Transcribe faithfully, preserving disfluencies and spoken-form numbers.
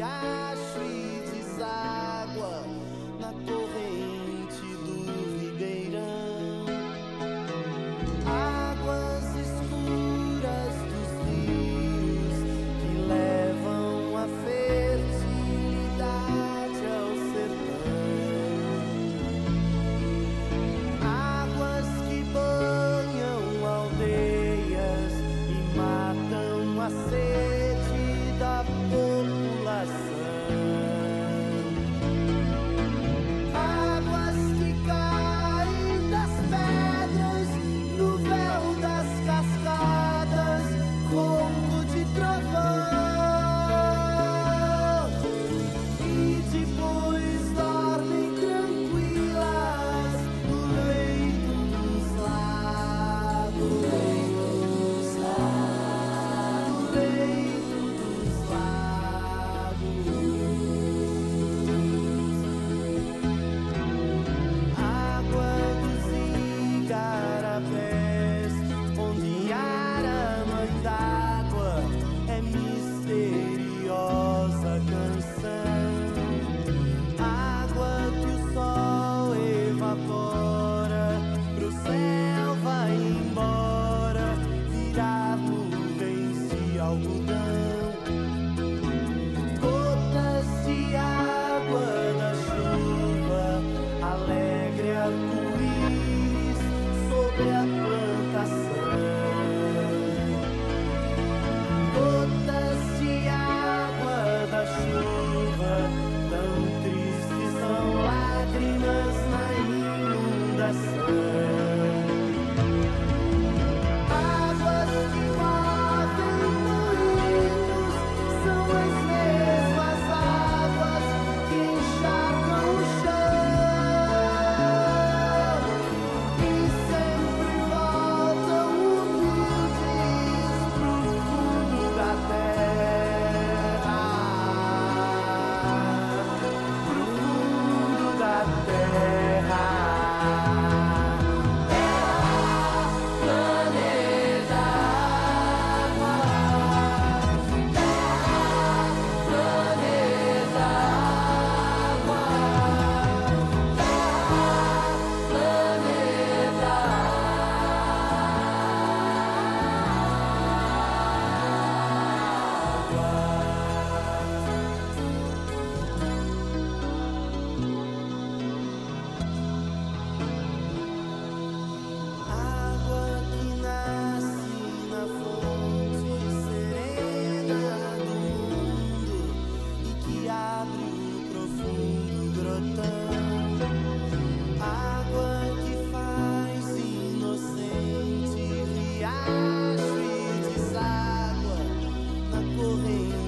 riacho e deságua na corrente do ribeirão. Águas escuras dos rios que levam a fertilidade ao sertão. Águas que banham aldeias e matam a sede da população. Águas que caem das pedras no véu das cascadas, ronco de trovão, e depois dormem tranquilas no leito dos lagos, no leito dos lagos. Água dos igarapés, ondeara a mãe d'água, é misteriosa canção. Água que o sol evapora, pro céu vai embora, virar nuvens de algodão. Gotas de água da chuva, alegre arco-íris sobre a plantação. Gotas de água da chuva, tão tristes são lágrimas na inundação. Águas que movem moinhos são as mesmas águas que encharcam o chão e sempre voltam humildes pro fundo da terra, pro fundo da terra. Planeta água, terra, planeta água, terra, planeta água que nasce na fonte serena do mundo e que abre o profundo grotão. Água que faz inocente riacho e deságua na corrente